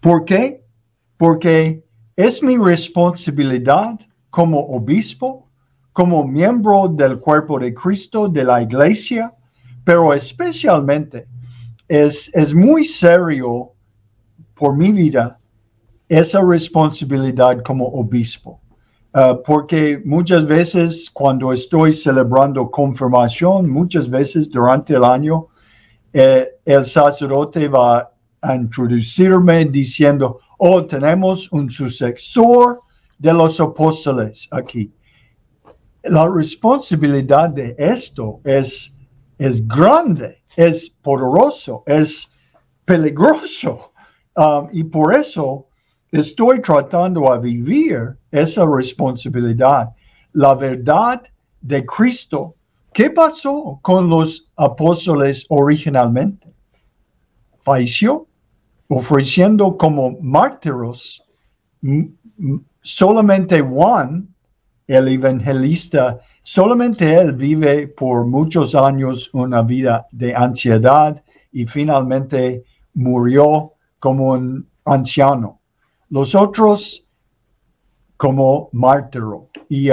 ¿Por qué? Porque es mi responsabilidad como obispo, como miembro del cuerpo de Cristo, de la iglesia, pero especialmente es muy serio por mi vida esa responsabilidad como obispo. Porque muchas veces cuando estoy celebrando confirmación, muchas veces durante el año, el sacerdote va a introducirme diciendo, oh, tenemos un sucesor de los apóstoles aquí. La responsabilidad de esto es grande, es poderoso, es peligroso. Y por eso estoy tratando de vivir esa responsabilidad. La verdad de Cristo. ¿Qué pasó con los apóstoles originalmente? Falleció, ofreciendo como mártires. Solamente Juan, el evangelista, solamente él vive por muchos años una vida de ansiedad y finalmente murió como un anciano. Los otros como mártiro. Y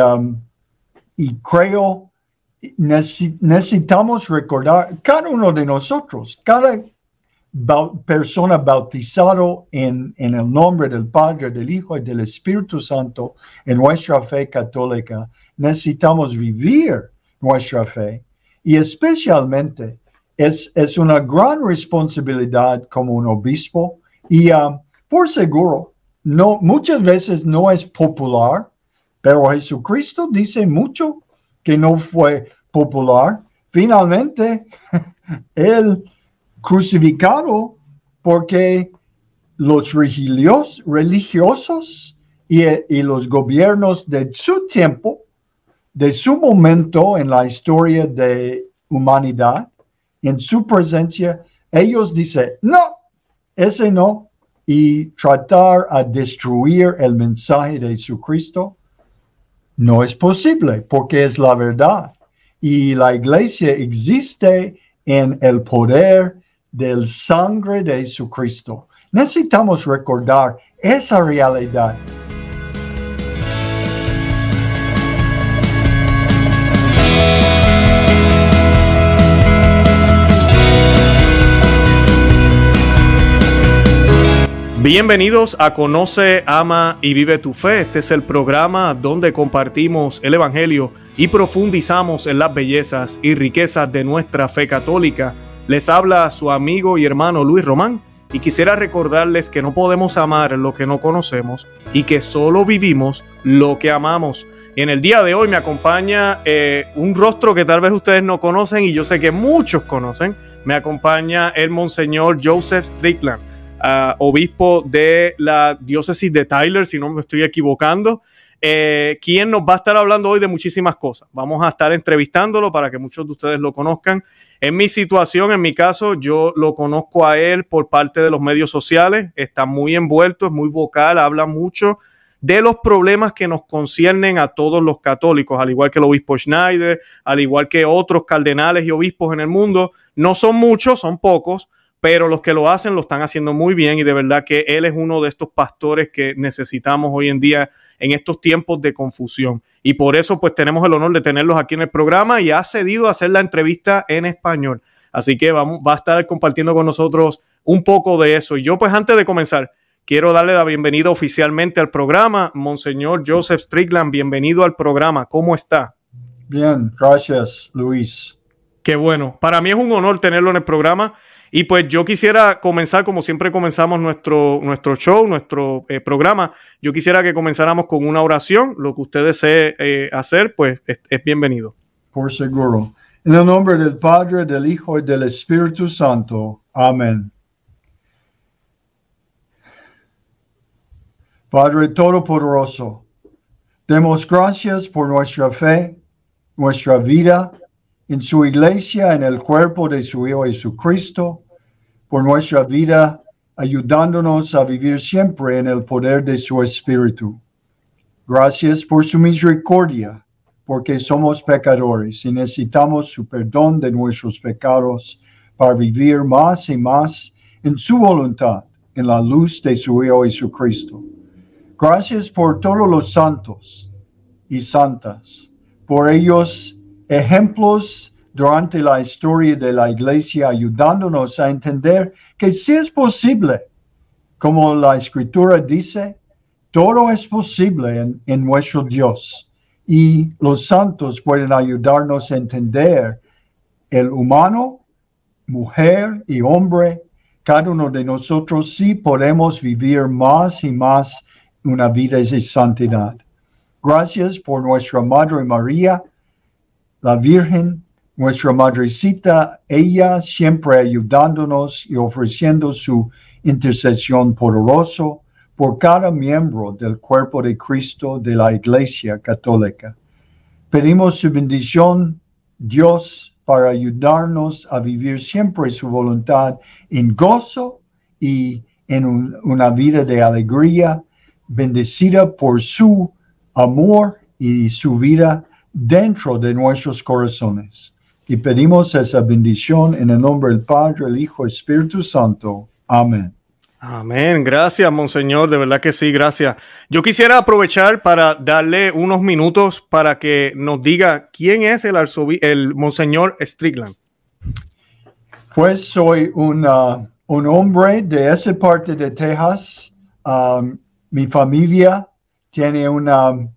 creo necesitamos recordar, cada uno de nosotros, cada persona bautizado en el nombre del Padre, del Hijo y del Espíritu Santo en nuestra fe católica, necesitamos vivir nuestra fe. Y especialmente es una gran responsabilidad como un obispo y por seguro, muchas veces no es popular, pero Jesucristo dice mucho que no fue popular. Finalmente, él crucificado porque los religiosos y los gobiernos de su tiempo, de su momento en la historia de humanidad, en su presencia, ellos dicen, no, ese no, y tratar a destruir el mensaje de Jesucristo no es posible porque es la verdad. Y la iglesia existe en el poder del sangre de Jesucristo. Necesitamos recordar esa realidad. Bienvenidos a Conoce, Ama y Vive tu Fe. Este es el programa donde compartimos el Evangelio y profundizamos en las bellezas y riquezas de nuestra fe católica. Les habla su amigo y hermano Luis Román y quisiera recordarles que no podemos amar lo que no conocemos y que solo vivimos lo que amamos. Y en el día de hoy me acompaña un rostro que tal vez ustedes no conocen y yo sé que muchos conocen. Me acompaña el Monseñor Joseph Strickland, obispo de la diócesis de Tyler, si no me estoy equivocando, quien nos va a estar hablando hoy de muchísimas cosas. Vamos a estar entrevistándolo para que muchos de ustedes lo conozcan. En mi situación, en mi caso, yo lo conozco a él por parte de los medios sociales. Está muy envuelto, es muy vocal, habla mucho de los problemas que nos conciernen a todos los católicos, al igual que el obispo Schneider, al igual que otros cardenales y obispos en el mundo. No son muchos, son pocos, pero los que lo hacen lo están haciendo muy bien y de verdad que él es uno de estos pastores que necesitamos hoy en día en estos tiempos de confusión. Y por eso pues tenemos el honor de tenerlos aquí en el programa y ha cedido a hacer la entrevista en español. Así que va a estar compartiendo con nosotros un poco de eso. Y yo pues antes de comenzar quiero darle la bienvenida oficialmente al programa. Monseñor Joseph Strickland, bienvenido al programa. ¿Cómo está? Bien, gracias, Luis. Qué bueno. Para mí es un honor tenerlo en el programa. Y pues yo quisiera comenzar, como siempre comenzamos nuestro show, nuestro programa. Yo quisiera que comenzáramos con una oración. Lo que usted desee hacer, pues es bienvenido. Por seguro. En el nombre del Padre, del Hijo y del Espíritu Santo. Amén. Padre Todopoderoso, demos gracias por nuestra fe, nuestra vida, en su iglesia, en el cuerpo de su Hijo Jesucristo, por nuestra vida, ayudándonos a vivir siempre en el poder de su Espíritu. Gracias por su misericordia, porque somos pecadores y necesitamos su perdón de nuestros pecados para vivir más y más en su voluntad, en la luz de su Hijo Jesucristo. Gracias por todos los santos y santas, por ellos ejemplos durante la historia de la iglesia, ayudándonos a entender que sí es posible, como la Escritura dice, todo es posible en nuestro Dios. Y los santos pueden ayudarnos a entender el humano, mujer y hombre. Cada uno de nosotros sí podemos vivir más y más una vida de santidad. Gracias por nuestra Madre María, la Virgen, nuestra Madrecita, ella siempre ayudándonos y ofreciendo su intercesión poderosa por cada miembro del cuerpo de Cristo de la Iglesia Católica. Pedimos su bendición, Dios, para ayudarnos a vivir siempre su voluntad en gozo y en una vida de alegría, bendecida por su amor y su vida dentro de nuestros corazones. Y pedimos esa bendición en el nombre del Padre, el Hijo y el Espíritu Santo. Amén. Amén. Gracias, Monseñor. De verdad que sí, gracias. Yo quisiera aprovechar para darle unos minutos para que nos diga quién es el Monseñor Strickland. Pues soy un hombre de esa parte de Texas. Mi familia tiene un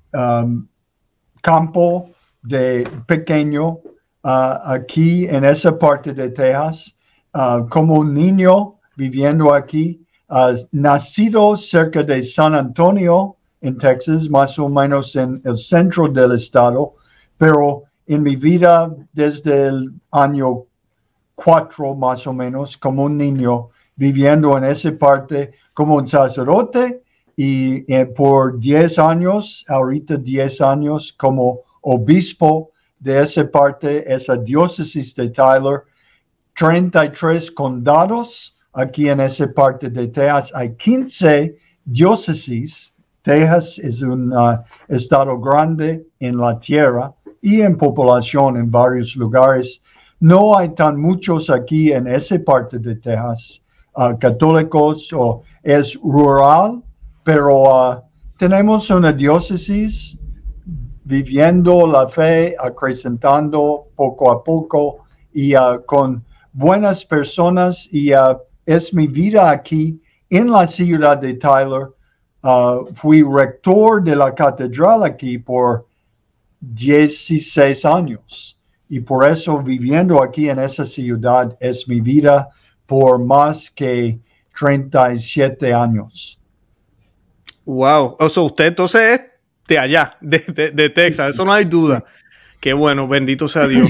campo pequeño aquí en esa parte de Texas. Como un niño viviendo aquí, nacido cerca de San Antonio, en Texas, más o menos en el centro del estado, pero en mi vida desde el año 4 más o menos, como un niño, viviendo en esa parte como un sacerdote y por 10 años, ahorita 10 años como obispo de esa parte, esa diócesis de Tyler, 33 condados. Aquí en esa parte de Texas hay 15 diócesis. Texas es un estado grande en la tierra y en población en varios lugares. No hay tan muchos aquí en esa parte de Texas católicos, o es rural, pero tenemos una diócesis viviendo la fe, acrecentando poco a poco y con buenas personas y es mi vida aquí en la ciudad de Tyler. Fui rector de la catedral aquí por 16 años y por eso viviendo aquí en esa ciudad es mi vida por más que 37 años. Wow, o sea, usted entonces es de allá, de Texas, eso no hay duda. Qué bueno, bendito sea Dios.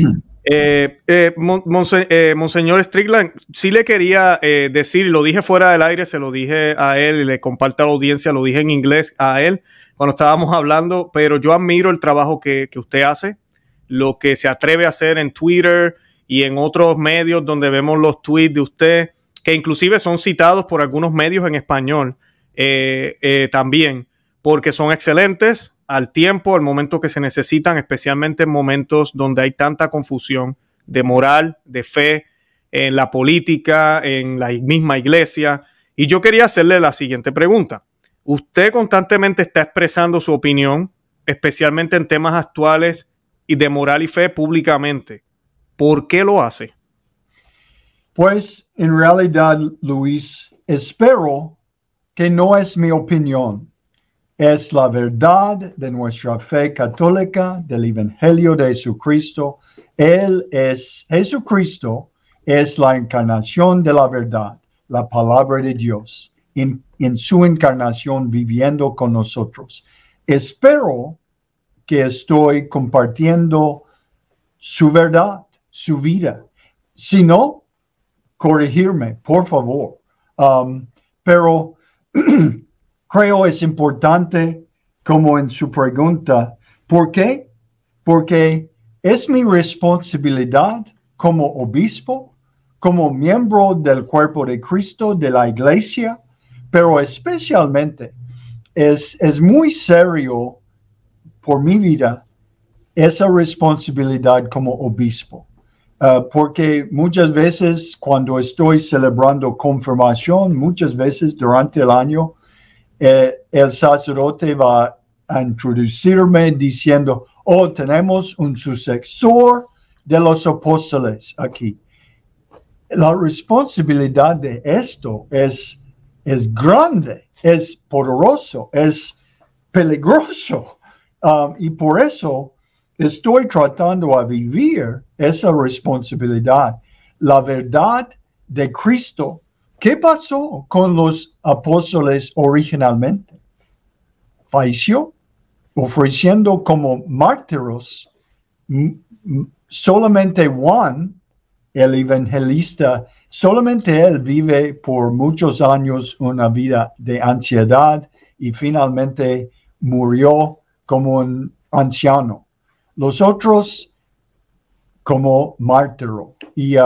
Monseñor Strickland, sí le quería decir, y lo dije fuera del aire, se lo dije a él y le comparto a la audiencia, lo dije en inglés a él cuando estábamos hablando, pero yo admiro el trabajo que usted hace, lo que se atreve a hacer en Twitter y en otros medios donde vemos los tweets de usted, que inclusive son citados por algunos medios en español también, porque son excelentes al tiempo, al momento que se necesitan, especialmente en momentos donde hay tanta confusión de moral, de fe, en la política, en la misma iglesia. Y yo quería hacerle la siguiente pregunta. Usted constantemente está expresando su opinión, especialmente en temas actuales y de moral y fe públicamente. ¿Por qué lo hace? Pues en realidad, Luis, espero que no es mi opinión. Es la verdad de nuestra fe católica, del Evangelio de Jesucristo. Jesucristo es la encarnación de la verdad, la palabra de Dios, en su encarnación viviendo con nosotros. Espero que estoy compartiendo su verdad, su vida. Si no, corregirme, por favor. Pero creo es importante, como en su pregunta, ¿por qué? Porque es mi responsabilidad como obispo, como miembro del cuerpo de Cristo, de la iglesia, pero especialmente es muy serio por mi vida esa responsabilidad como obispo. porque muchas veces cuando estoy celebrando confirmación, muchas veces durante el año, el sacerdote va a introducirme diciendo, oh, tenemos un sucesor de los apóstoles aquí. La responsabilidad de esto es grande, es poderoso, es peligroso. Y por eso estoy tratando a vivir esa responsabilidad. La verdad de Cristo. ¿Qué pasó con los apóstoles originalmente? Falleció, ofreciendo como mártires. Solamente Juan, el evangelista, solamente él vive por muchos años una vida de ansiedad y finalmente murió como un anciano. Los otros como mártiro. Y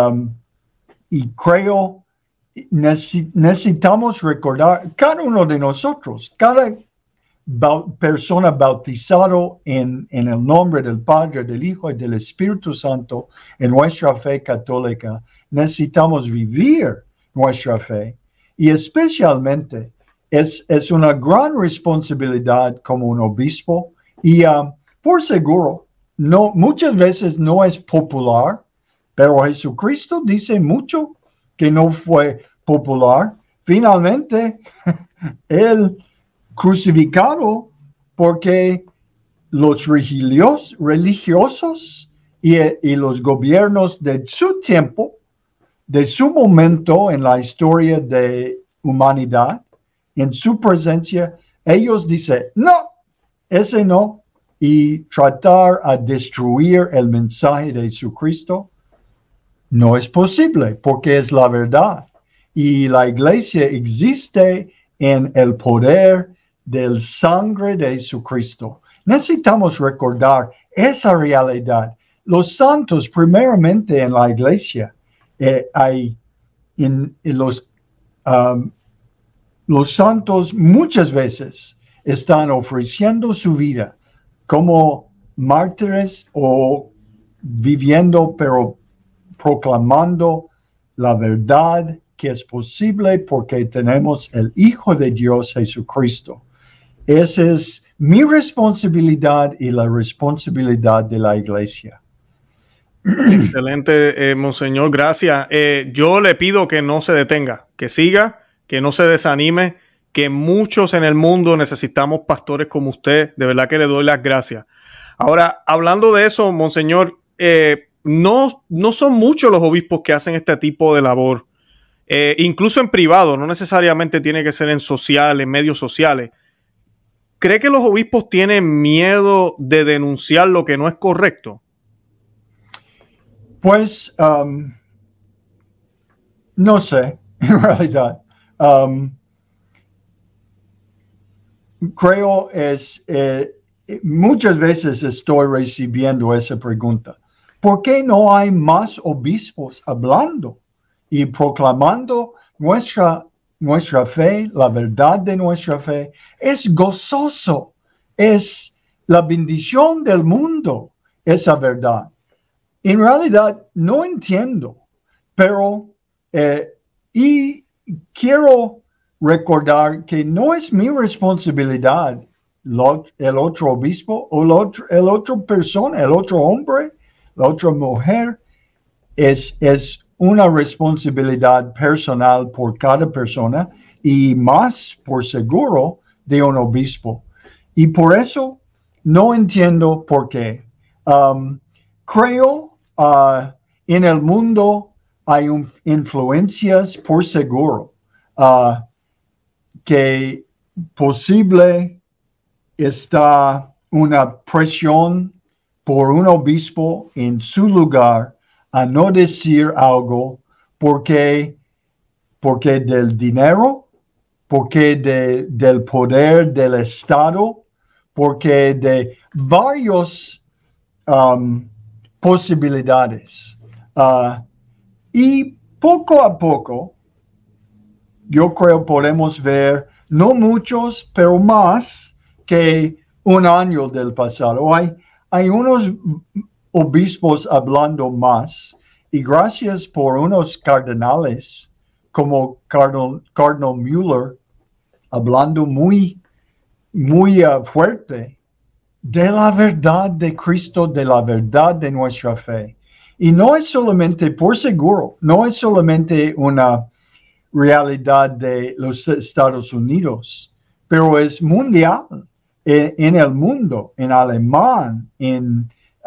creo necesitamos recordar, cada uno de nosotros, cada persona bautizado en el nombre del Padre, del Hijo y del Espíritu Santo en nuestra fe católica, necesitamos vivir nuestra fe. Y especialmente es una gran responsabilidad como un obispo y por seguro, muchas veces no es popular, pero Jesucristo dice mucho que no fue popular. Finalmente, él crucificado porque los religiosos y los gobiernos de su tiempo, de su momento en la historia de humanidad, en su presencia, ellos dicen, no, ese no, y tratar a destruir el mensaje de Jesucristo no es posible porque es la verdad. Y la iglesia existe en el poder del sangre de Jesucristo. Necesitamos recordar esa realidad. Los santos, primeramente en la iglesia, los santos muchas veces están ofreciendo su vida como mártires o viviendo, pero proclamando la verdad que es posible porque tenemos el Hijo de Dios Jesucristo. Esa es mi responsabilidad y la responsabilidad de la iglesia. Excelente, Monseñor, gracias. Yo le pido que no se detenga, que siga, que no se desanime, que muchos en el mundo necesitamos pastores como usted. De verdad que le doy las gracias. Ahora, hablando de eso, Monseñor, no son muchos los obispos que hacen este tipo de labor. Incluso en privado, no necesariamente tiene que ser en medios sociales. ¿Cree que los obispos tienen miedo de denunciar lo que no es correcto? Pues, no sé, en realidad. Creo muchas veces estoy recibiendo esa pregunta. ¿Por qué no hay más obispos hablando y proclamando nuestra fe, la verdad de nuestra fe? Es gozoso, es la bendición del mundo, esa verdad. En realidad no entiendo, pero y quiero recordar que no es mi responsabilidad el otro obispo o el otro persona, el otro hombre, la otra mujer. Es una responsabilidad personal por cada persona y más por seguro de un obispo. Y por eso no entiendo por qué. Creo en el mundo hay influencias por seguro que posible está una presión por un obispo en su lugar a no decir algo porque del dinero, porque del poder del Estado, porque de varios posibilidades. Y poco a poco, yo creo podemos ver, no muchos, pero más que un año del pasado. Hay unos obispos hablando más y gracias por unos cardenales como Cardinal Mueller, hablando muy fuerte de la verdad de Cristo, de la verdad de nuestra fe. Y no es solamente, por seguro, no es solamente una realidad de los Estados Unidos, pero es mundial en el mundo, en alemán, en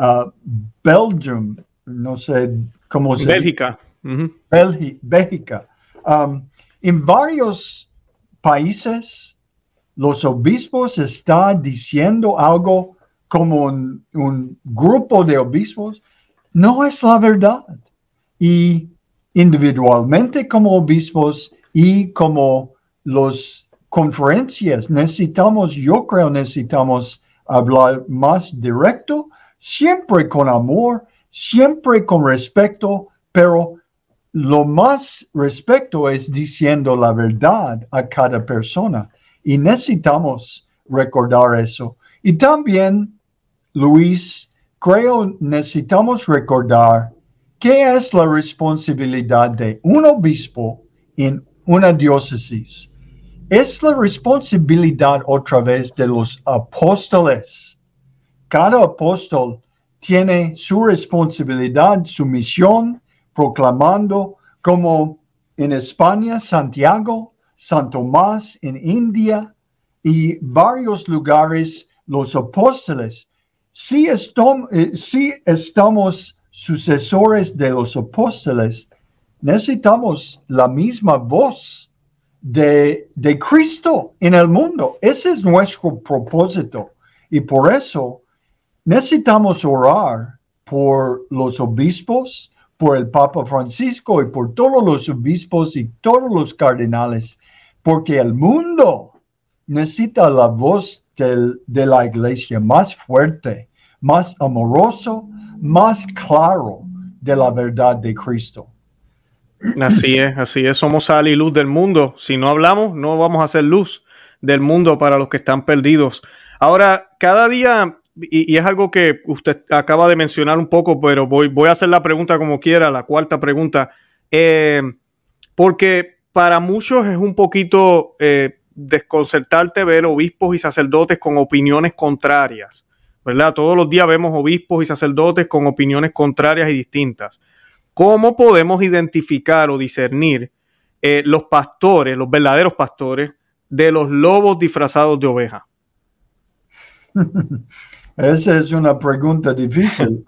Belgium, no sé cómo se Bélgica. dice. Bélgica. En varios países, los obispos están diciendo algo como un grupo de obispos, no es la verdad. Y individualmente como obispos y como las conferencias, yo creo necesitamos hablar más directo, siempre con amor, siempre con respeto, pero lo más respeto es diciendo la verdad a cada persona. Y necesitamos recordar eso. Y también, Luis, creo necesitamos recordar qué es la responsabilidad de un obispo en una diócesis. Es la responsabilidad otra vez de los apóstoles. Cada apóstol tiene su responsabilidad, su misión, proclamando, como en España, Santiago, San Tomás en India y varios lugares, los apóstoles. Si estamos sucesores de los apóstoles, necesitamos la misma voz de Cristo en el mundo. Ese es nuestro propósito. Y por eso necesitamos orar por los obispos, por el Papa Francisco y por todos los obispos y todos los cardenales, porque el mundo necesita la voz de la iglesia más fuerte, más amoroso, más claro de la verdad de Cristo. Así es, somos sal y luz del mundo. Si no hablamos, no vamos a hacer luz del mundo para los que están perdidos. Ahora, cada día, y es algo que usted acaba de mencionar un poco, pero voy a hacer la pregunta como quiera, la cuarta pregunta, porque para muchos es un poquito desconcertante ver obispos y sacerdotes con opiniones contrarias, ¿verdad? Todos los días vemos obispos y sacerdotes con opiniones contrarias y distintas. ¿Cómo podemos identificar o discernir los pastores, los verdaderos pastores, de los lobos disfrazados de oveja? Esa es una pregunta difícil.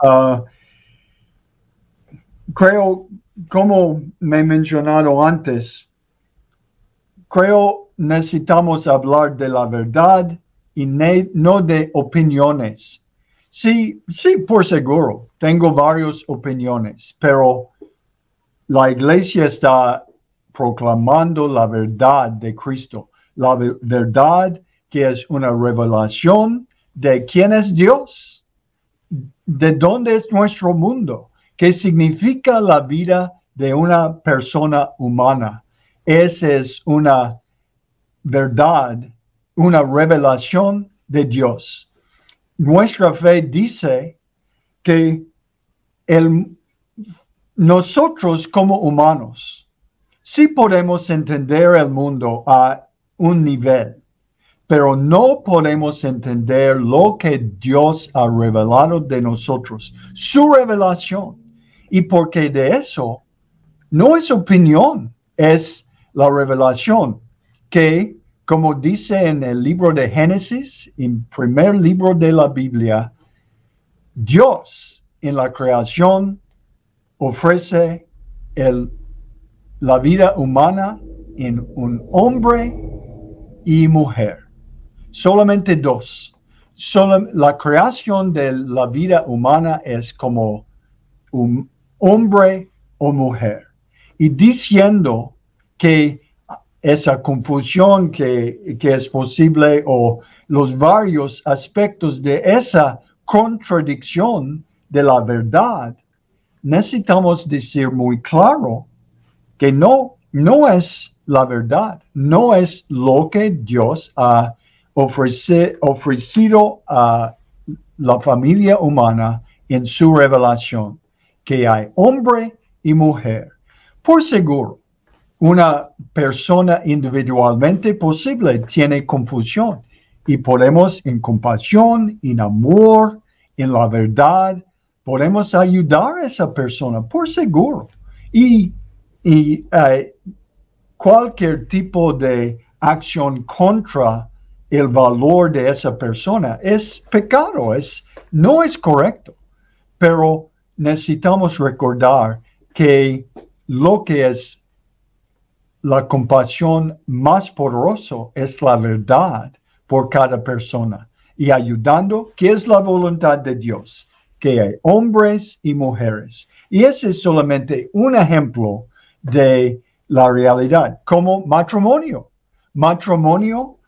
Creo, como me he mencionado antes, creo necesitamos hablar de la verdad y no de opiniones. Sí, por seguro, tengo varias opiniones, pero la iglesia está proclamando la verdad de Cristo, la verdad que es una revelación de quién es Dios, de dónde es nuestro mundo, qué significa la vida de una persona humana. Esa es una verdad, una revelación de Dios. Nuestra fe dice que nosotros como humanos sí podemos entender el mundo a un nivel, pero no podemos entender lo que Dios ha revelado de nosotros, su revelación. Y porque de eso no es opinión, es la revelación que, como dice en el libro de Génesis, en primer libro de la Biblia, Dios en la creación ofrece la vida humana en un hombre y mujer. Solamente dos. La creación de la vida humana es como un hombre o mujer. Y diciendo que esa confusión que es posible o los varios aspectos de esa contradicción de la verdad, necesitamos decir muy claro que no es la verdad, no es lo que Dios ha ofrecido a la familia humana en su revelación, que hay hombre y mujer. Por seguro, una persona individualmente posible tiene confusión y podemos en compasión, en amor, en la verdad, podemos ayudar a esa persona, por seguro. Y cualquier tipo de acción contra el valor de esa persona es pecado, no es correcto. Pero necesitamos recordar que lo que es la compasión más poderosa es la verdad por cada persona y ayudando, que es la voluntad de Dios, que hay hombres y mujeres. Y ese es solamente un ejemplo de la realidad, como matrimonio. Matrimonio,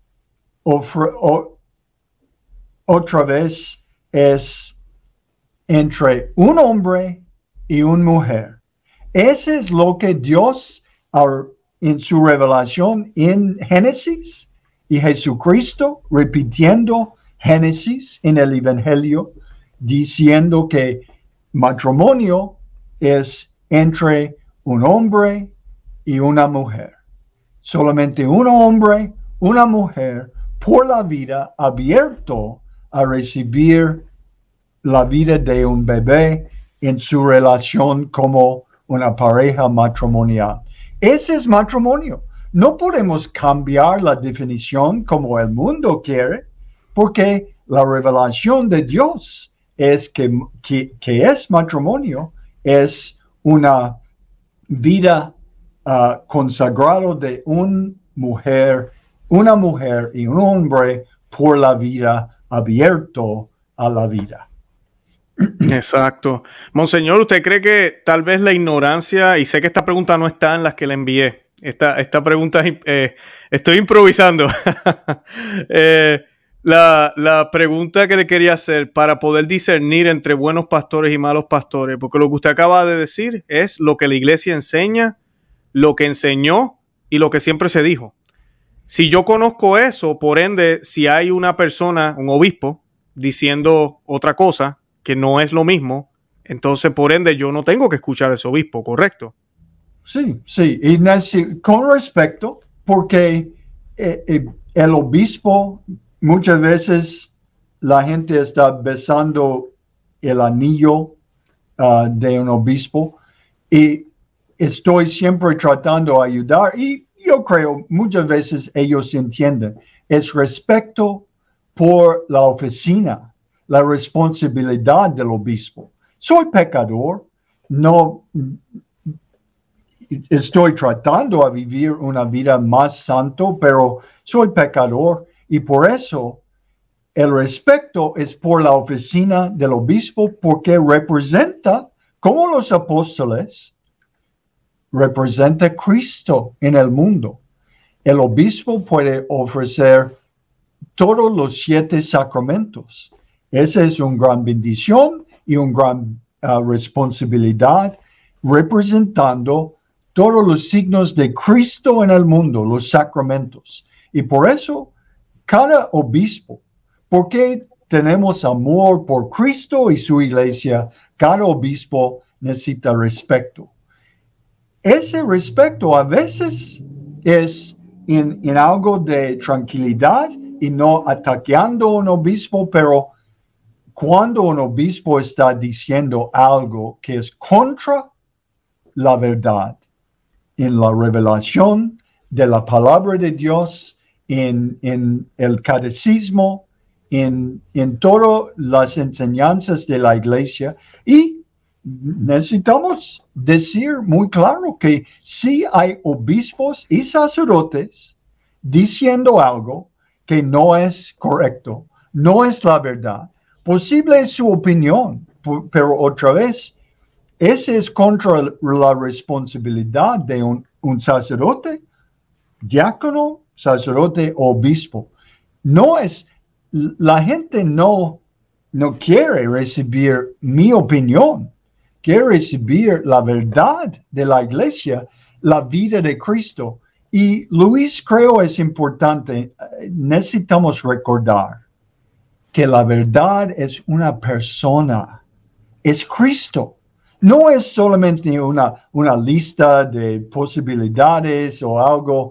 otra vez, es entre un hombre y una mujer. Eso es lo que Dios, en su revelación en Génesis, y Jesucristo repitiendo Génesis en el Evangelio, diciendo que matrimonio es entre un hombre y una mujer. Solamente un hombre, una mujer, por la vida, abierto a recibir la vida de un bebé en su relación como una pareja matrimonial. Ese es matrimonio. No podemos cambiar la definición como el mundo quiere, porque la revelación de Dios es que es matrimonio, es una vida consagrada de una mujer y un hombre por la vida, abierto a la vida. Exacto. Monseñor, ¿usted cree que tal vez la ignorancia, y sé que esta pregunta no está en las que le envié, esta pregunta estoy improvisando, la pregunta que le quería hacer para poder discernir entre buenos pastores y malos pastores, porque lo que usted acaba de decir es lo que la iglesia enseña, lo que enseñó y lo que siempre se dijo. Si yo conozco eso, por ende, si hay una persona, un obispo, diciendo otra cosa, que no es lo mismo, entonces por ende yo no tengo que escuchar a ese obispo, ¿correcto? Sí, y con respecto, porque el obispo, muchas veces la gente está besando el anillo de un obispo y estoy siempre tratando de ayudar y yo creo muchas veces ellos entienden, es respeto por la oficina, la responsabilidad del obispo. Soy pecador, no estoy tratando de vivir una vida más santo, pero soy pecador y por eso el respeto es por la oficina del obispo porque representa, como los apóstoles, representa a Cristo en el mundo. El obispo puede ofrecer todos los 7 sacramentos. Esa es una gran bendición y una gran responsabilidad, representando todos los signos de Cristo en el mundo, los sacramentos. Y por eso, cada obispo, porque tenemos amor por Cristo y su iglesia, cada obispo necesita respeto. Ese respeto a veces es en algo de tranquilidad y no atacando a un obispo, pero cuando un obispo está diciendo algo que es contra la verdad, en la revelación de la palabra de Dios, en el catecismo, en todas las enseñanzas de la iglesia, y necesitamos decir muy claro que si hay obispos y sacerdotes diciendo algo que no es correcto, no es la verdad, posible es su opinión, pero otra vez, ese es contra la responsabilidad de un sacerdote, diácono, sacerdote, obispo. No es, la gente no quiere recibir mi opinión, quiere recibir la verdad de la iglesia, la vida de Cristo. Y Luis, creo es importante, necesitamos recordar que la verdad es una persona, es Cristo. no es solamente una lista de posibilidades o algo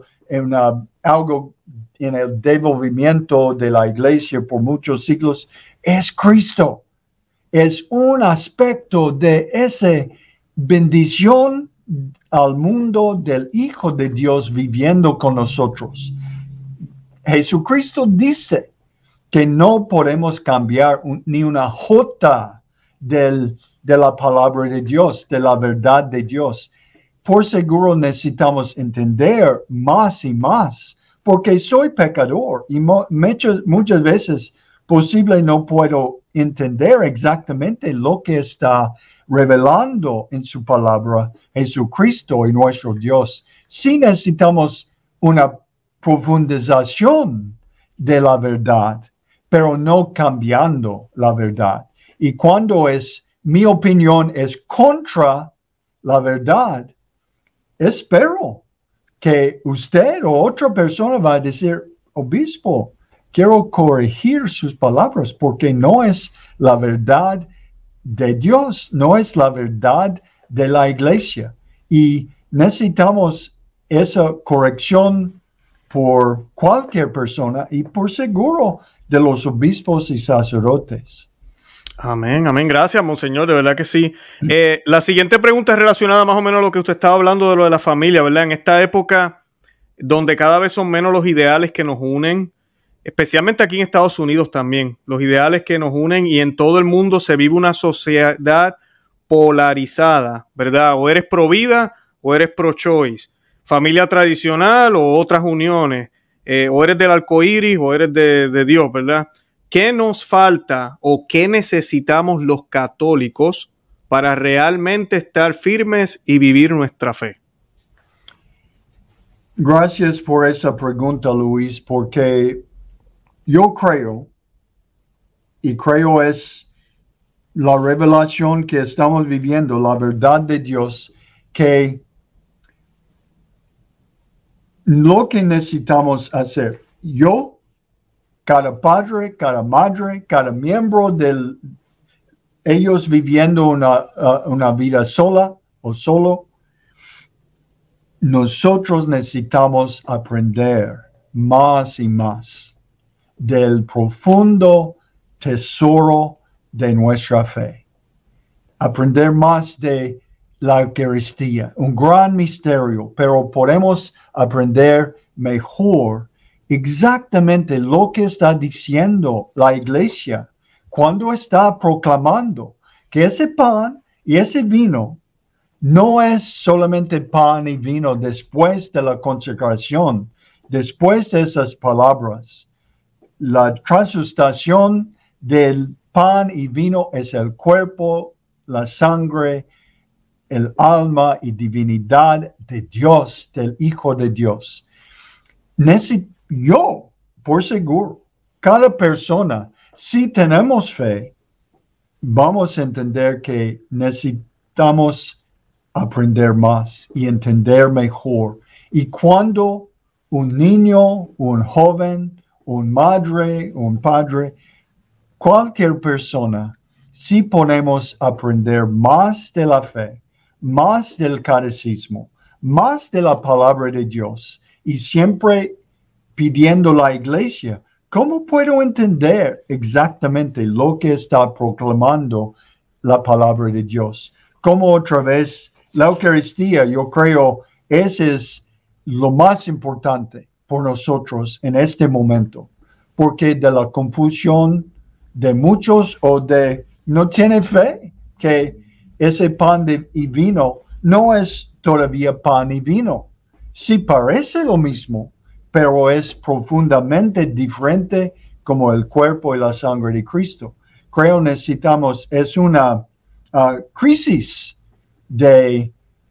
en el desenvolvimiento de la iglesia por muchos siglos. Es Cristo. Es un aspecto de esa bendición al mundo del Hijo de Dios viviendo con nosotros. Jesucristo dice que no podemos cambiar ni una jota de la palabra de Dios, de la verdad de Dios. Por seguro necesitamos entender más y más, porque soy pecador y muchas veces posible no puedo entender exactamente lo que está revelando en su palabra Jesucristo y nuestro Dios. Sí necesitamos una profundización de la verdad, pero no cambiando la verdad. Y cuando mi opinión es contra la verdad, espero que usted o otra persona va a decir, obispo, quiero corregir sus palabras porque no es la verdad de Dios, no es la verdad de la iglesia. Y necesitamos esa corrección por cualquier persona y por seguro de los obispos y sacerdotes. Amén, amén. Gracias, monseñor, de verdad que sí. La siguiente pregunta es relacionada más o menos a lo que usted estaba hablando de lo de la familia, ¿verdad? En esta época donde cada vez son menos los ideales que nos unen, especialmente aquí en Estados Unidos también, los ideales que nos unen, y en todo el mundo se vive una sociedad polarizada, ¿verdad? O eres pro vida o eres pro choice, familia tradicional o otras uniones, o eres del arcoíris o eres de Dios, ¿verdad? ¿Qué nos falta o qué necesitamos los católicos para realmente estar firmes y vivir nuestra fe? Gracias por esa pregunta, Luis, porque yo creo es la revelación que estamos viviendo, la verdad de Dios, que lo que necesitamos hacer, cada padre, cada madre, cada miembro ellos viviendo una vida sola o solo, nosotros necesitamos aprender más y más del profundo tesoro de nuestra fe. Aprender más de la Eucaristía, un gran misterio, pero podemos aprender mejor exactamente lo que está diciendo la iglesia cuando está proclamando que ese pan y ese vino no es solamente pan y vino después de la consagración, después de esas palabras. La transustación del pan y vino es el cuerpo, la sangre, el alma y divinidad de Dios, del Hijo de Dios. Yo, por seguro, cada persona, si tenemos fe, vamos a entender que necesitamos aprender más y entender mejor. Y cuando un niño, un joven, un madre, un padre, cualquier persona, si podemos aprender más de la fe, más del catecismo, más de la palabra de Dios, y siempre pidiendo la iglesia, ¿cómo puedo entender exactamente lo que está proclamando la palabra de Dios? Como otra vez, la Eucaristía, yo creo, ese es lo más importante por nosotros en este momento, porque de la confusión de muchos o de no tiene fe que ese pan y vino no es todavía pan y vino. Sí parece lo mismo, pero es profundamente diferente como el cuerpo y la sangre de Cristo. Creo necesitamos, es una crisis de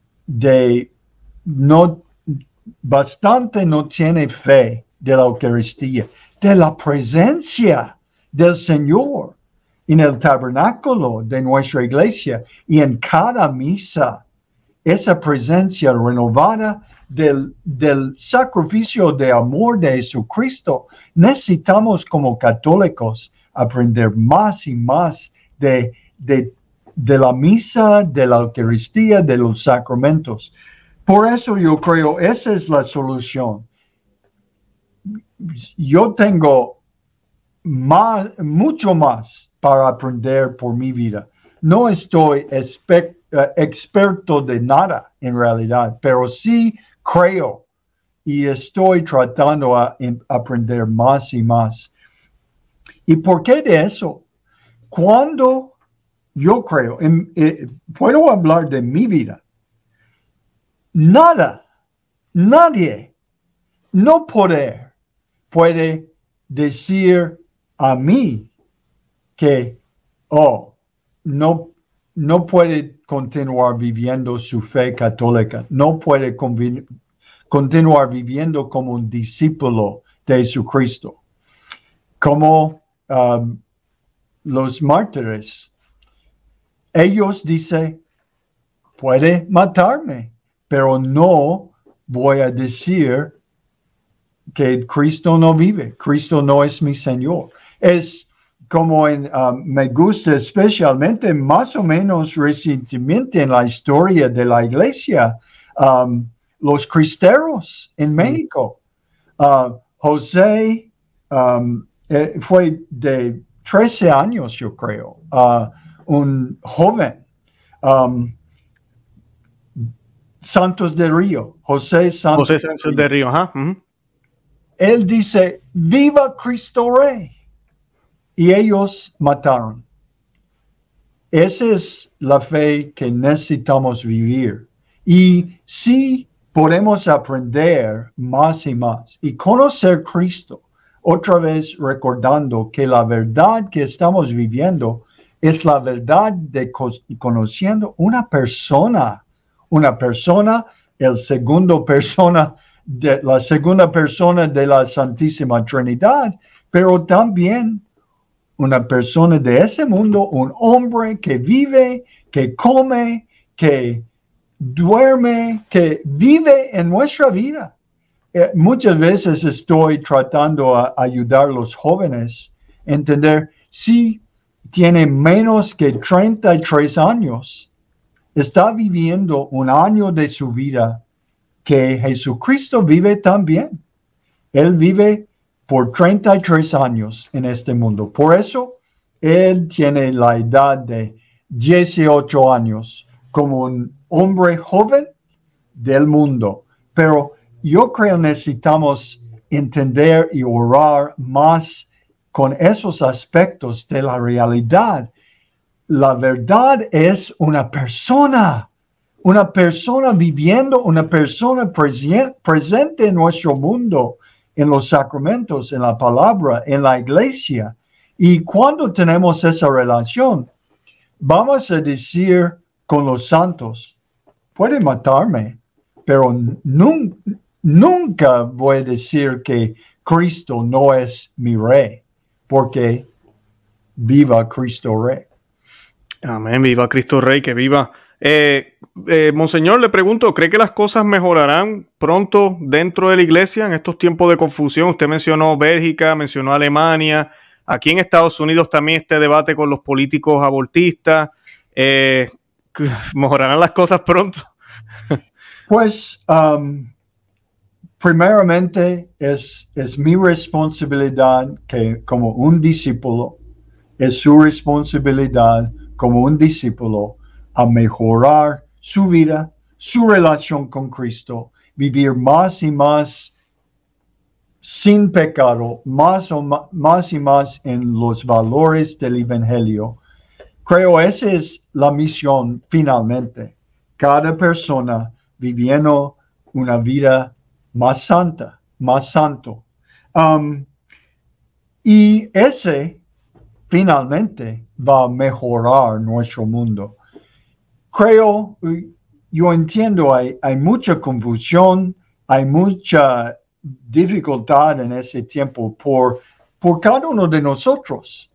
no, bastante no tiene fe de la Eucaristía, de la presencia del Señor en el tabernáculo de nuestra iglesia y en cada misa, esa presencia renovada del sacrificio de amor de Jesucristo. Necesitamos como católicos aprender más y más de de la misa, de la Eucaristía, de los sacramentos. Por eso yo creo esa es la solución. Yo tengo mucho más para aprender por mi vida. No estoy experto de nada en realidad, pero sí creo y estoy tratando a aprender más y más. ¿Y por qué de eso? Cuando yo creo, puedo hablar de mi vida, nadie, no puede decir a mí que, no puede continuar viviendo su fe católica, no puede continuar viviendo como un discípulo de Jesucristo. Como los mártires, ellos dicen, puede matarme, pero no voy a decir que Cristo no vive, Cristo no es mi Señor. Es como me gusta especialmente más o menos recientemente en la historia de la iglesia, los cristeros en México. José fue de 13 años, yo creo, un joven. Santos de Río, José Santos de Río, ajá. Uh-huh. Él dice, viva Cristo Rey. Y ellos mataron. Esa es la fe que necesitamos vivir. Y sí podemos aprender más y más y conocer Cristo. Otra vez recordando que la verdad que estamos viviendo es la verdad de conociendo una persona, la segunda persona de la Santísima Trinidad, pero también una persona de ese mundo, un hombre que vive, que come, que duerme, que vive en nuestra vida. Muchas veces estoy tratando a ayudar a los jóvenes a entender si tiene menos que 33 años, está viviendo un año de su vida que Jesucristo vive también. Él vive por 33 años en este mundo. Por eso, él tiene la edad de 18 años como un hombre joven del mundo. Pero yo creo necesitamos entender y orar más con esos aspectos de la realidad. La verdad es una persona viviendo, una persona presente en nuestro mundo, en los sacramentos, en la palabra, en la iglesia. Y cuando tenemos esa relación, vamos a decir con los santos, puede matarme, pero nunca voy a decir que Cristo no es mi rey, porque viva Cristo Rey. Amén, viva Cristo Rey, que viva. Monseñor, le pregunto, ¿cree que las cosas mejorarán pronto dentro de la iglesia en estos tiempos de confusión? Usted mencionó Bélgica, mencionó Alemania, aquí en Estados Unidos también este debate con los políticos abortistas. ¿Mejorarán las cosas pronto? Pues, primeramente es mi responsabilidad que como un discípulo, es su responsabilidad como un discípulo a mejorar su vida, su relación con Cristo, vivir más y más sin pecado, más y más en los valores del Evangelio. Creo esa es la misión finalmente. Cada persona viviendo una vida más santa, más santo. Y ese finalmente va a mejorar nuestro mundo. Creo, yo entiendo, hay mucha confusión, hay mucha dificultad en ese tiempo por cada uno de nosotros.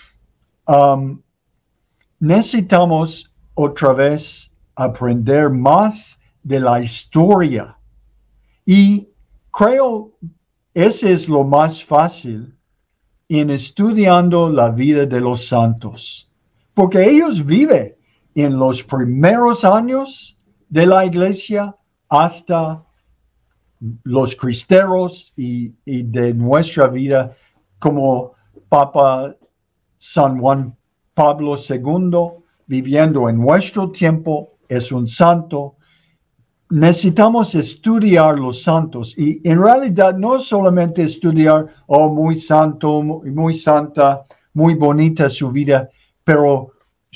Necesitamos otra vez aprender más de la historia. Y creo ese es lo más fácil en estudiando la vida de los santos. Porque ellos viven en los primeros años de la iglesia hasta los cristeros y de nuestra vida, como Papa San Juan Pablo II, viviendo en nuestro tiempo, es un santo. Necesitamos estudiar los santos y en realidad no solamente estudiar, oh, muy santo, muy santa, muy bonita su vida, pero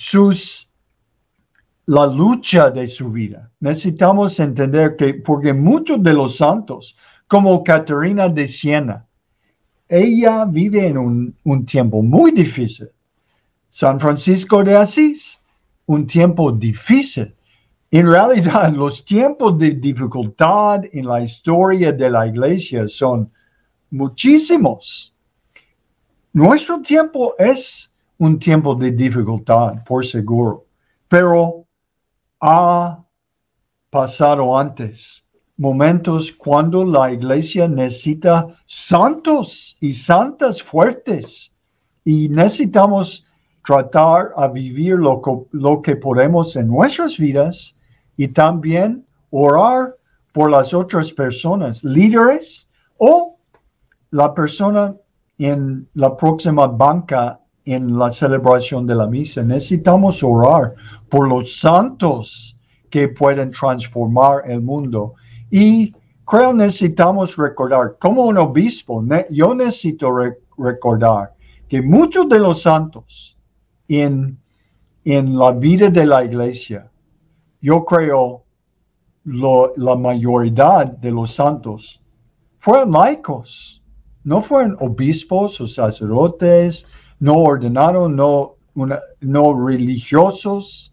la lucha de su vida. Necesitamos entender que, porque muchos de los santos, como Caterina de Siena, ella vive en un tiempo muy difícil. San Francisco de Asís, un tiempo difícil. En realidad, los tiempos de dificultad en la historia de la iglesia son muchísimos. Nuestro tiempo es un tiempo de dificultad, por seguro, pero ha pasado antes momentos cuando la iglesia necesita santos y santas fuertes y necesitamos tratar a vivir lo que podemos en nuestras vidas y también orar por las otras personas, líderes o la persona en la próxima banca en la celebración de la misa. Necesitamos orar por los santos que pueden transformar el mundo. Y creo necesitamos recordar, como un obispo, yo necesito recordar que muchos de los santos en la vida de la iglesia, yo creo la mayoría de los santos fueron laicos, no fueron obispos o sacerdotes, no ordenados, no religiosas.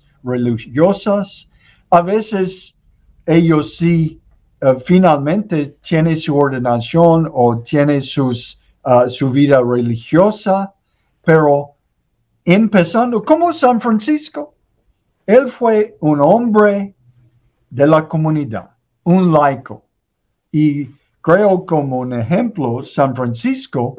A veces ellos sí finalmente tienen su ordenación o tienen su vida religiosa, pero empezando como San Francisco, él fue un hombre de la comunidad, un laico. Y creo como un ejemplo, San Francisco,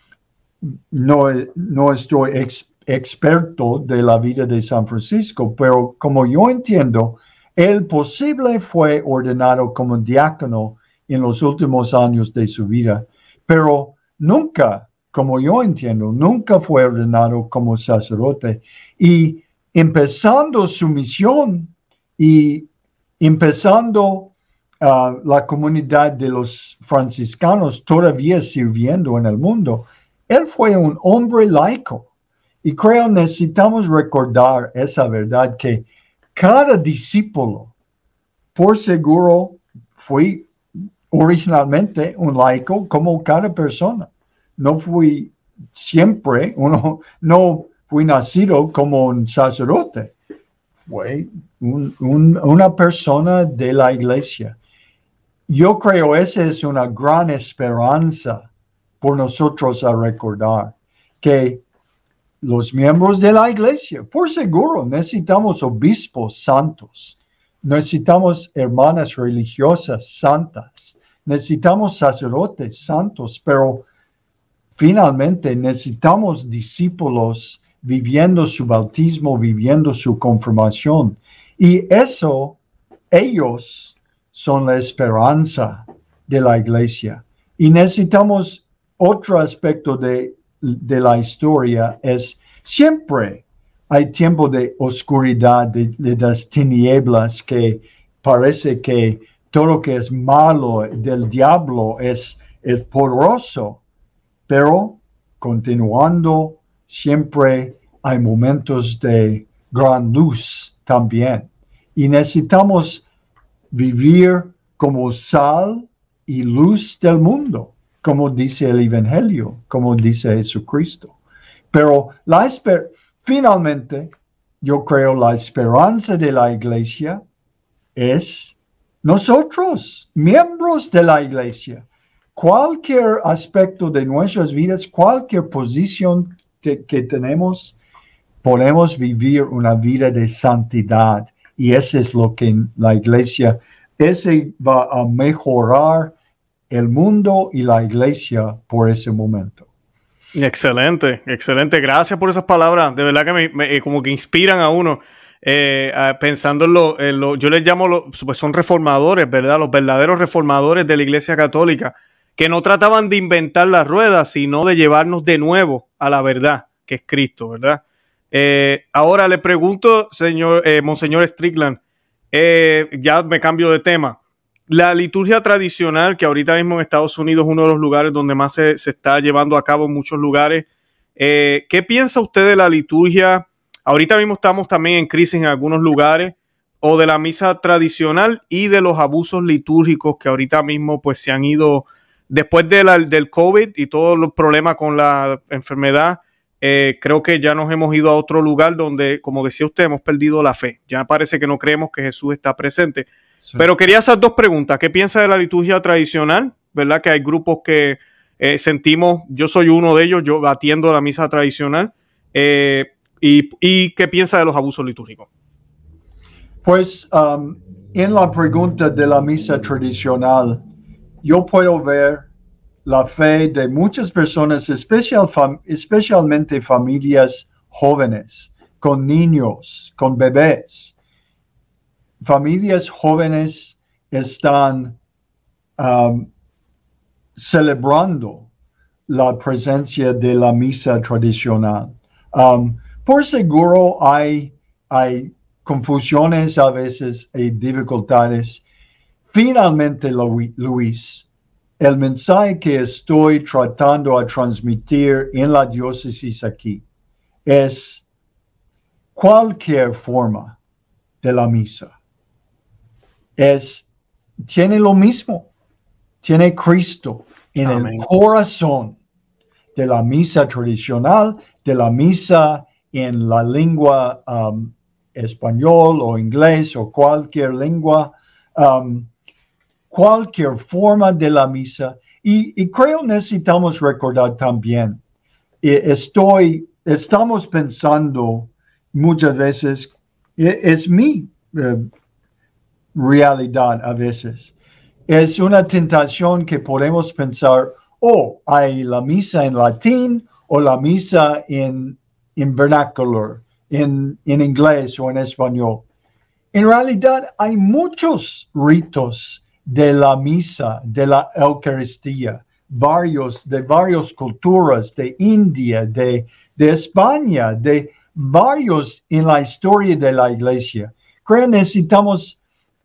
no estoy experto de la vida de San Francisco, pero como yo entiendo, él posible fue ordenado como diácono en los últimos años de su vida, pero nunca, como yo entiendo, nunca fue ordenado como sacerdote. Y empezando su misión y empezando la comunidad de los franciscanos todavía sirviendo en el mundo, él fue un hombre laico. Y creo necesitamos recordar esa verdad que cada discípulo, por seguro, fue originalmente un laico como cada persona. No fui siempre, no fui nacido como un sacerdote. Fue una persona de la iglesia. Yo creo esa es una gran esperanza por nosotros a recordar que los miembros de la iglesia, por seguro, necesitamos obispos santos, necesitamos hermanas religiosas santas, necesitamos sacerdotes santos, pero finalmente necesitamos discípulos viviendo su bautismo, viviendo su confirmación. Y eso, ellos son la esperanza de la iglesia. Y necesitamos otro aspecto de la historia, es siempre hay tiempo de oscuridad, de las tinieblas, que parece que todo lo que es malo del diablo es poderoso, pero continuando siempre hay momentos de gran luz también. Y necesitamos vivir como sal y luz del mundo, como dice el Evangelio, como dice Jesucristo. Pero finalmente, yo creo la esperanza de la iglesia es nosotros, miembros de la iglesia. Cualquier aspecto de nuestras vidas, cualquier posición que tenemos, podemos vivir una vida de santidad. Y eso es lo que la iglesia, ese va a mejorar el mundo y la iglesia por ese momento. Excelente, excelente. Gracias por esas palabras. De verdad que me como que inspiran a uno. pensando yo les llamo, pues son reformadores, ¿verdad? Los verdaderos reformadores de la Iglesia Católica, que no trataban de inventar las ruedas, sino de llevarnos de nuevo a la verdad, que es Cristo, ¿verdad? Ahora le pregunto, Monseñor Strickland, ya me cambio de tema. La liturgia tradicional, que ahorita mismo en Estados Unidos es uno de los lugares donde más se está llevando a cabo en muchos lugares, ¿qué piensa usted de la liturgia? Ahorita mismo estamos también en crisis en algunos lugares, o de la misa tradicional y de los abusos litúrgicos que ahorita mismo pues se han ido, después del COVID y todos los problemas con la enfermedad. Creo que ya nos hemos ido a otro lugar donde, como decía usted, hemos perdido la fe. Ya parece que no creemos que Jesús está presente. Sí. Pero quería hacer dos preguntas. ¿Qué piensa de la liturgia tradicional? ¿Verdad? Que hay grupos que sentimos, yo soy uno de ellos, yo atiendo la misa tradicional. ¿Y qué piensa de los abusos litúrgicos? Pues en la pregunta de la misa tradicional, yo puedo ver la fe de muchas personas, especialmente familias jóvenes, con niños, con bebés. Familias jóvenes están celebrando la presencia de la misa tradicional. Por seguro hay confusiones a veces y dificultades. Finalmente, Luis, el mensaje que estoy tratando de transmitir en la diócesis aquí es cualquier forma de la misa. Tiene lo mismo, tiene Cristo en Amén. El corazón de la misa tradicional, de la misa en la lengua español o inglés o cualquier lengua, cualquier forma de la misa. Y creo necesitamos recordar también, estamos pensando muchas veces, es mi realidad a veces. Es una tentación que podemos pensar, hay la misa en latín o la misa en vernacular, en inglés o en español. En realidad hay muchos ritos de la misa, de la Eucaristía, de varias culturas, de India, de España, de varios en la historia de la Iglesia. Creo que necesitamos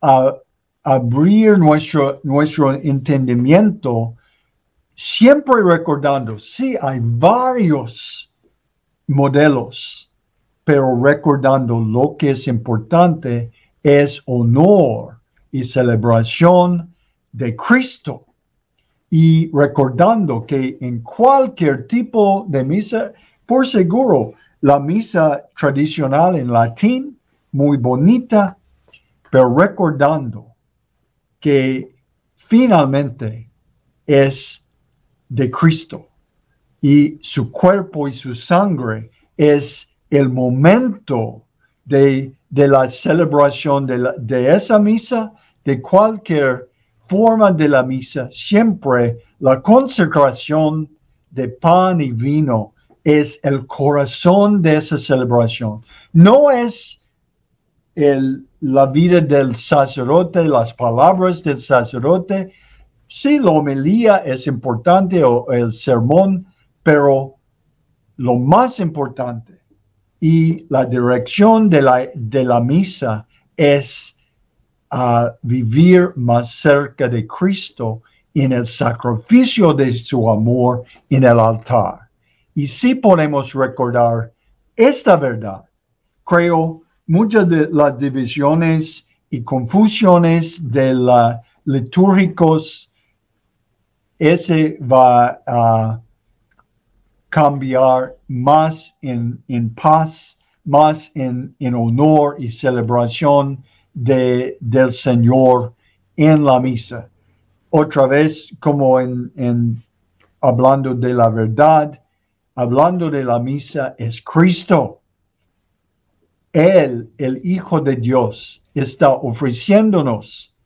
abrir nuestro entendimiento, siempre recordando, sí, hay varios modelos, pero recordando lo que es importante es honor y celebración de Cristo. Y recordando que en cualquier tipo de misa, por seguro, la misa tradicional en latín, muy bonita, pero recordando que finalmente es de Cristo y su cuerpo y su sangre es el momento de la celebración de esa misa, de cualquier forma de la misa. Siempre la consecración de pan y vino es el corazón de esa celebración. No es la vida del sacerdote, las palabras del sacerdote. Sí, la homilía es importante o el sermón, pero lo más importante y la dirección de la misa es vivir más cerca de Cristo en el sacrificio de su amor en el altar. Y si podemos recordar esta verdad, creo muchas de las divisiones y confusiones de la litúrgicos, ese va a cambiar más en paz, más en honor y celebración del Señor en la misa. Otra vez, como hablando de la verdad, hablando de la misa, es Cristo. Él, el Hijo de Dios, está ofreciéndonos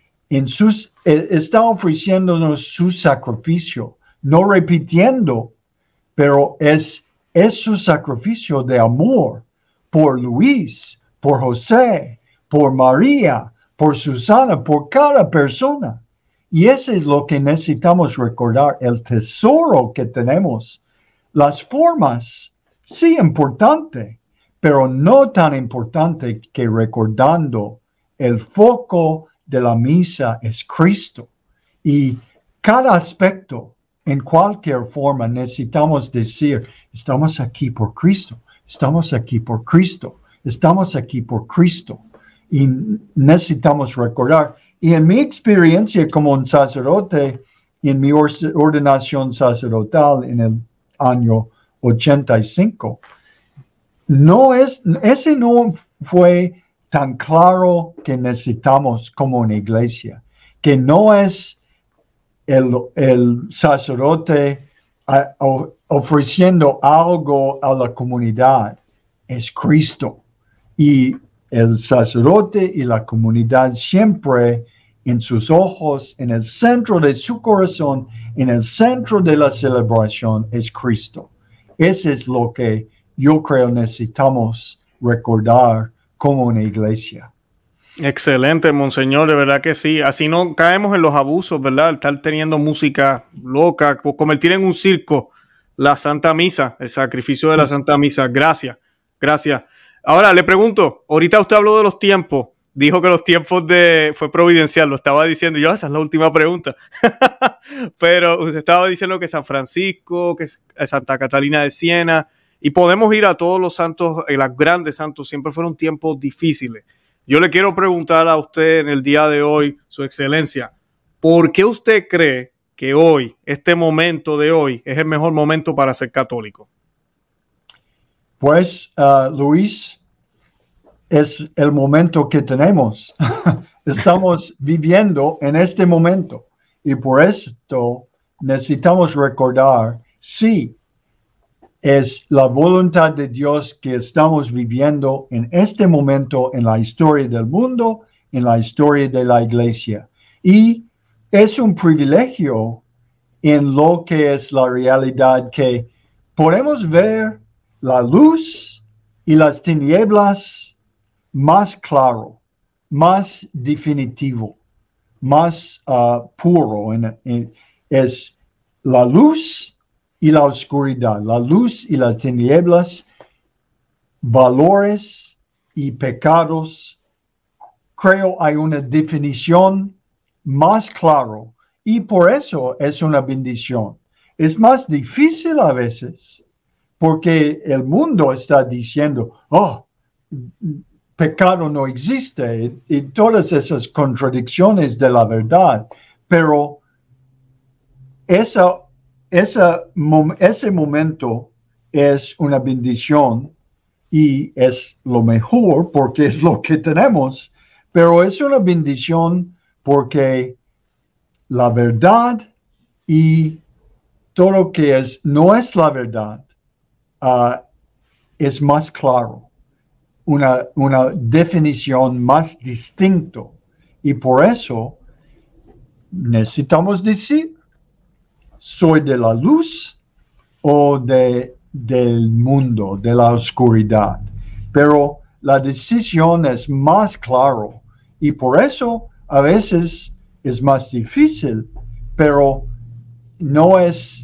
su sacrificio, no repitiendo, pero es su sacrificio de amor por Luis, por José, por María, por Susana, por cada persona. Y eso es lo que necesitamos recordar, el tesoro que tenemos. Las formas, sí, importante, pero no tan importante que recordando el foco de la misa es Cristo. Y cada aspecto, en cualquier forma, necesitamos decir, estamos aquí por Cristo, estamos aquí por Cristo, estamos aquí por Cristo. Y necesitamos recordar. Y en mi experiencia como un sacerdote, en mi ordenación sacerdotal en el año 85, ese no fue tan claro que necesitamos como una iglesia, que no es el sacerdote ofreciendo algo a la comunidad, es Cristo. Y el sacerdote y la comunidad siempre en sus ojos, en el centro de su corazón, en el centro de la celebración, es Cristo. Eso es lo que yo creo necesitamos recordar como una iglesia. Excelente, monseñor, de verdad que sí. Así no caemos en los abusos, ¿verdad? Estar teniendo música loca, convertir en un circo la Santa Misa, el sacrificio de la Santa Misa. Gracias, gracias. Ahora le pregunto, ahorita usted habló de los tiempos, dijo que los tiempos fue providencial, lo estaba diciendo yo, esa es la última pregunta. Pero usted estaba diciendo que San Francisco, que Santa Catalina de Siena, y podemos ir a todos los santos, los grandes santos, siempre fueron tiempos difíciles. Yo le quiero preguntar a usted en el día de hoy, Su Excelencia, ¿por qué usted cree que hoy, este momento de hoy, es el mejor momento para ser católico? Pues, Luis, es el momento que tenemos. Estamos viviendo en este momento y por esto necesitamos recordar, sí, es la voluntad de Dios que estamos viviendo en este momento en la historia del mundo, en la historia de la iglesia. Y es un privilegio en lo que es la realidad que podemos ver la luz y las tinieblas más claro, más definitivo, más puro. Es la luz y la oscuridad, la luz y las tinieblas, valores y pecados. Creo hay una definición más claro y por eso es una bendición. Es más difícil a veces porque el mundo está diciendo, pecado no existe y todas esas contradicciones de la verdad, pero ese momento es una bendición y es lo mejor porque es lo que tenemos, pero es una bendición porque la verdad y todo lo que no es la verdad es más claro, una definición más distinta y por eso necesitamos decir ¿soy de la luz o del mundo, de la oscuridad? Pero la decisión es más claro y por eso a veces es más difícil, pero no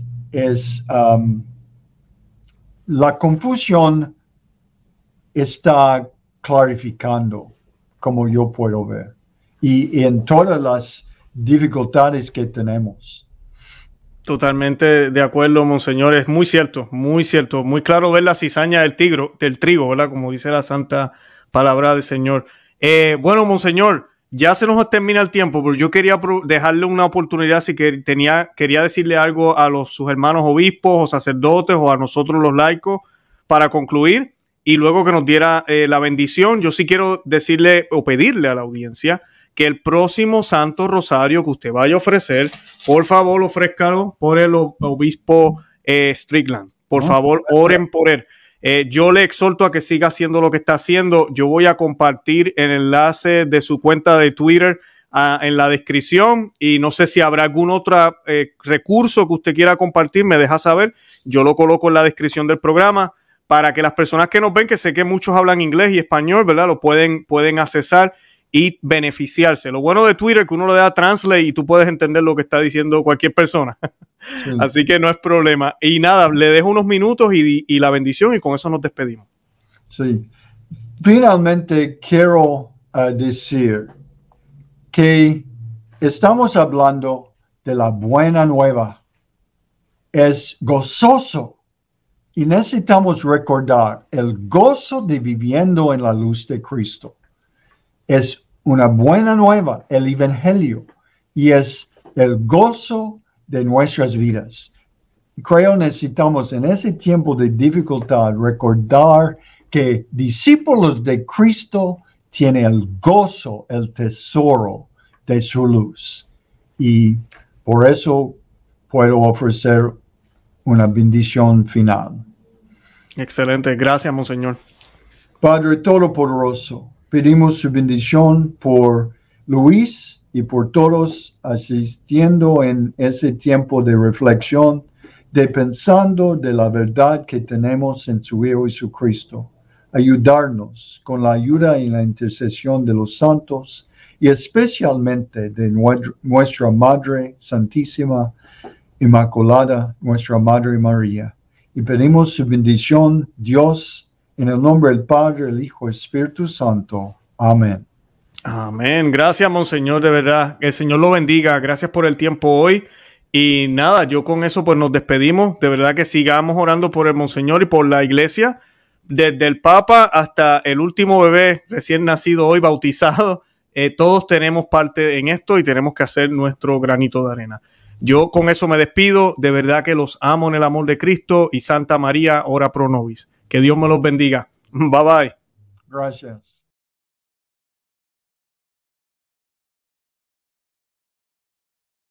la confusión está clarificando como yo puedo ver y en todas las dificultades que tenemos. Totalmente de acuerdo, monseñor, es muy cierto, muy claro ver la cizaña del trigo, ¿verdad? Como dice la santa palabra del Señor. Bueno, monseñor, ya se nos termina el tiempo, pero yo quería dejarle una oportunidad si quería decirle algo a sus hermanos obispos o sacerdotes o a nosotros los laicos para concluir y luego que nos diera la bendición. Yo sí quiero decirle o pedirle a la audiencia que el próximo Santo Rosario que usted vaya a ofrecer, por favor, ofrézcalo por el obispo Strickland. Por favor, oren por él. Yo le exhorto a que siga haciendo lo que está haciendo. Yo voy a compartir el enlace de su cuenta de Twitter en la descripción y no sé si habrá algún otro recurso que usted quiera compartir, me deja saber. Yo lo coloco en la descripción del programa. para que las personas que nos ven, que sé que muchos hablan inglés y español, ¿verdad? Lo pueden accesar y beneficiarse. Lo bueno de Twitter es que uno le da translate y tú puedes entender lo que está diciendo cualquier persona. Sí. Así que no es problema. Y nada, le dejo unos minutos y la bendición y con eso nos despedimos. Sí. Finalmente quiero decir que estamos hablando de la buena nueva. Es gozoso. Y necesitamos recordar el gozo de viviendo en la luz de Cristo. Es una buena nueva, el Evangelio, y es el gozo de nuestras vidas. Creo necesitamos en ese tiempo de dificultad recordar que discípulos de Cristo tienen el gozo, el tesoro de su luz. Y por eso puedo ofrecer una bendición final. Excelente. Gracias, Monseñor. Padre Todopoderoso, pedimos su bendición por Luis y por todos asistiendo en ese tiempo de reflexión, de pensando de la verdad que tenemos en su Hijo Jesucristo. Ayudarnos con la ayuda y la intercesión de los santos y especialmente de nuestra Madre Santísima Inmaculada, nuestra Madre María. Y pedimos su bendición, Dios, en el nombre del Padre, el Hijo y el Espíritu Santo. Amén. Amén. Gracias, Monseñor, de verdad. Que el Señor lo bendiga. Gracias por el tiempo hoy. Y nada, yo con eso pues nos despedimos. De verdad que sigamos orando por el Monseñor y por la iglesia. Desde el Papa hasta el último bebé recién nacido hoy, bautizado. Todos tenemos parte en esto y tenemos que hacer nuestro granito de arena. Yo con eso me despido. De verdad que los amo en el amor de Cristo y Santa María, ora pro nobis. Que Dios me los bendiga. Bye bye. Gracias.